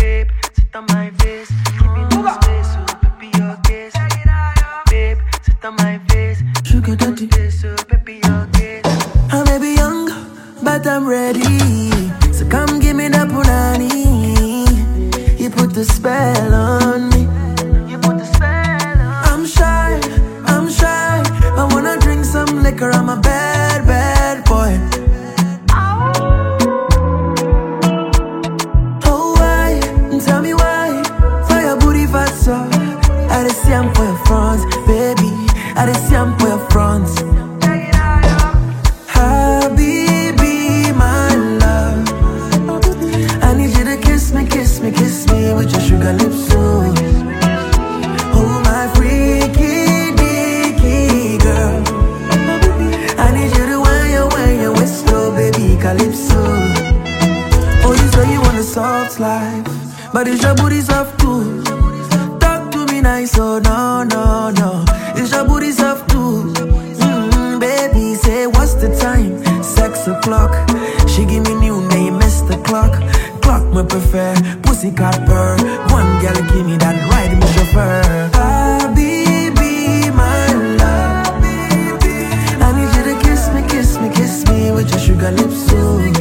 Babe, sit on my face. Give me no space, so baby, your kiss. Babe, sit on my face. Sugar daddy, So baby, your kiss. I may be young, but I'm ready. So come give me that punani. You put the spell on me. You put the spell on. I'm shy. I wanna drink some liquor. I'm a bad, bad boy. Oh, why? Tell me why. For your booty fat so I just see I'm for your fronts, baby. I just see I'm for your fronts. Habibi, my love, I need you to kiss me with your sugar lips, so. Oh, my freaky, dicky girl, I need you to wind your waist, oh, baby, calypso. Oh, you say you want a soft life, but is your booty soft too? Talk to me nice, oh, no. Is your booty soft too? Baby, say what's the time? 6 o'clock. She give me new name, Mr. Clock. Clock me prefer, pussycat purr. One girl give me that ride, me chauffeur. Habibi, my love, I need you to kiss me with your sugar lips, so.